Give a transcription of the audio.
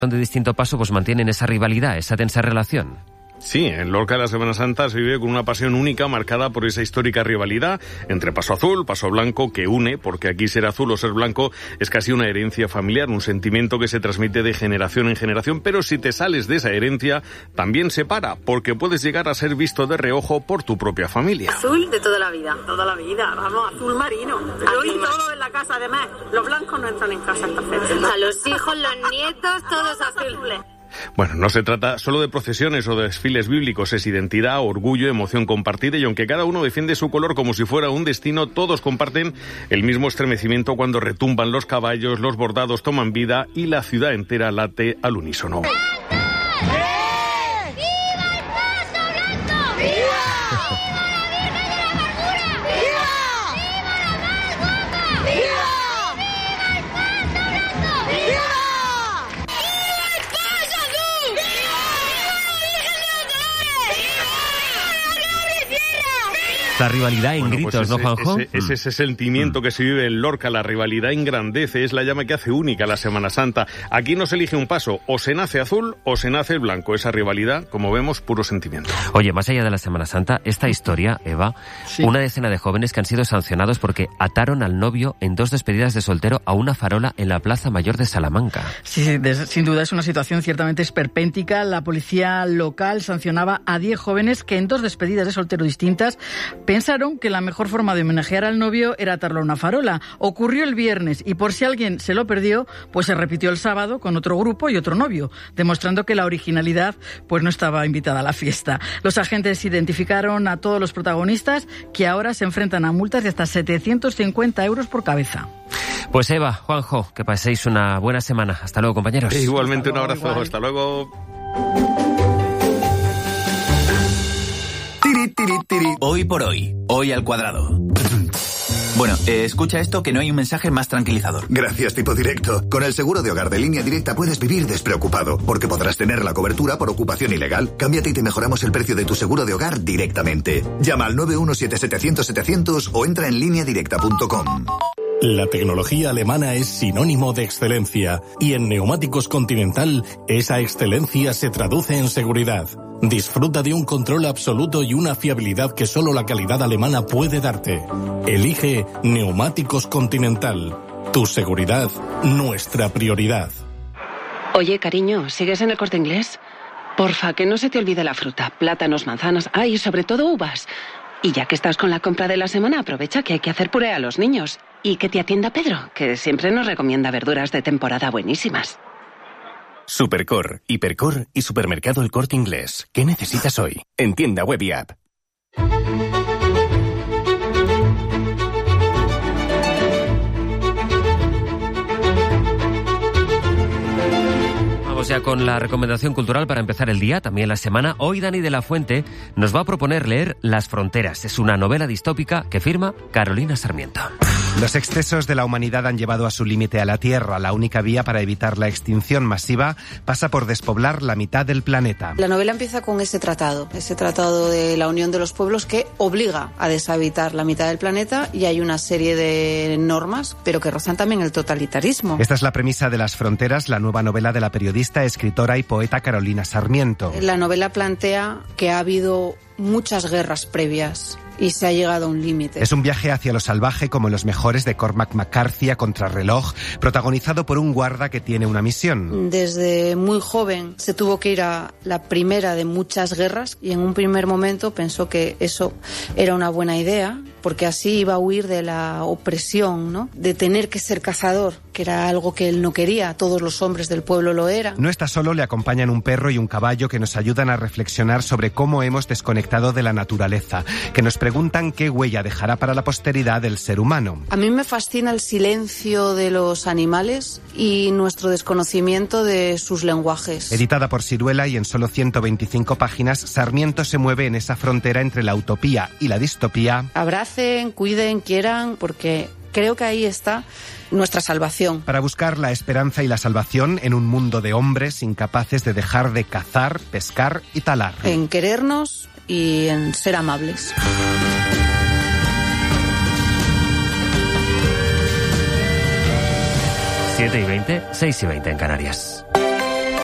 de distinto paso pues mantienen esa rivalidad, esa tensa relación. Sí, en Lorca la Semana Santa se vive con una pasión única marcada por esa histórica rivalidad entre Paso Azul, Paso Blanco, que une, porque aquí ser azul o ser blanco es casi una herencia familiar, un sentimiento que se transmite de generación en generación, pero si te sales de esa herencia, también separa, porque puedes llegar a ser visto de reojo por tu propia familia. Azul de toda la vida, vamos, azul marino. Yo y todo en la casa, además, los blancos no entran en casa esta fecha. A los hijos, los nietos, todos azules. Bueno, no se trata solo de procesiones o de desfiles bíblicos, es identidad, orgullo, emoción compartida, y aunque cada uno defiende su color como si fuera un destino, todos comparten el mismo estremecimiento cuando retumban los caballos, los bordados toman vida y la ciudad entera late al unísono. La rivalidad en gritos, pues ¿no, Juanjo? Ese sentimiento que se vive en Lorca, la rivalidad engrandece, es la llama que hace única la Semana Santa. Aquí no se elige un paso, o se nace azul o se nace blanco. Esa rivalidad, como vemos, puro sentimiento. Oye, más allá de la Semana Santa, esta historia, Eva, sí. Una decena de jóvenes que han sido sancionados porque ataron al novio en 2 despedidas de soltero a una farola en la Plaza Mayor de Salamanca. Sí, sin duda es una situación ciertamente esperpéntica. La policía local sancionaba a 10 jóvenes que en 2 despedidas de soltero distintas pensaron que la mejor forma de homenajear al novio era atarlo a una farola. Ocurrió el viernes y por si alguien se lo perdió, pues se repitió el sábado con otro grupo y otro novio, demostrando que la originalidad pues no estaba invitada a la fiesta. Los agentes identificaron a todos los protagonistas, que ahora se enfrentan a multas de hasta 750 euros por cabeza. Pues Eva, Juanjo, que paséis una buena semana. Hasta luego, compañeros. Igualmente un abrazo. Igual. Hasta luego. Hoy por hoy, hoy al cuadrado. Bueno, escucha esto, que no hay un mensaje más tranquilizador. Gracias, tipo directo. Con el seguro de hogar de Línea Directa puedes vivir despreocupado, porque podrás tener la cobertura por ocupación ilegal. Cámbiate y te mejoramos el precio de tu seguro de hogar directamente. Llama al 917-700-700 o entra en lineadirecta.com. La tecnología alemana es sinónimo de excelencia y en Neumáticos Continental esa excelencia se traduce en seguridad. Disfruta de un control absoluto y una fiabilidad que solo la calidad alemana puede darte. Elige Neumáticos Continental. Tu seguridad, nuestra prioridad. Oye, cariño, ¿sigues en el Corte Inglés? Porfa, que no se te olvide la fruta, plátanos, manzanas, y sobre todo uvas. Y ya que estás con la compra de la semana, aprovecha que hay que hacer puré a los niños. Y que te atienda Pedro, que siempre nos recomienda verduras de temporada buenísimas. Supercor, Hipercor y Supermercado El Corte Inglés. ¿Qué necesitas hoy? En tienda web y app. Ya con la recomendación cultural para empezar el día, también la semana. Hoy Dani de la Fuente nos va a proponer leer Las Fronteras. Es una novela distópica que firma Carolina Sarmiento. Los excesos de la humanidad han llevado a su límite a la Tierra. La única vía para evitar la extinción masiva pasa por despoblar la mitad del planeta. La novela empieza con ese tratado de la Unión de los Pueblos que obliga a deshabitar la mitad del planeta, y hay una serie de normas, pero que rozan también el totalitarismo. Esta es la premisa de Las Fronteras, la nueva novela de la periodista, escritora y poeta Carolina Sarmiento. La novela plantea que ha habido muchas guerras previas y se ha llegado a un límite. Es un viaje hacia lo salvaje como los mejores de Cormac McCarthy a contrarreloj, protagonizado por un guarda que tiene una misión. Desde muy joven se tuvo que ir a la primera de muchas guerras y en un primer momento pensó que eso era una buena idea, porque así iba a huir de la opresión, ¿no? De tener que ser cazador, que era algo que él no quería. Todos los hombres del pueblo lo eran. No está solo, le acompañan un perro y un caballo que nos ayudan a reflexionar sobre cómo hemos desconectado de la naturaleza, que nos preguntan qué huella dejará para la posteridad el ser humano. A mí me fascina el silencio de los animales y nuestro desconocimiento de sus lenguajes. Editada por Siruela y en solo 125 páginas, Sarmiento se mueve en esa frontera entre la utopía y la distopía. Abracen, cuiden, quieran, porque creo que ahí está nuestra salvación. Para buscar la esperanza y la salvación en un mundo de hombres incapaces de dejar de cazar, pescar y talar. En querernos y en ser amables. Siete y 20, 6 y 20 en Canarias.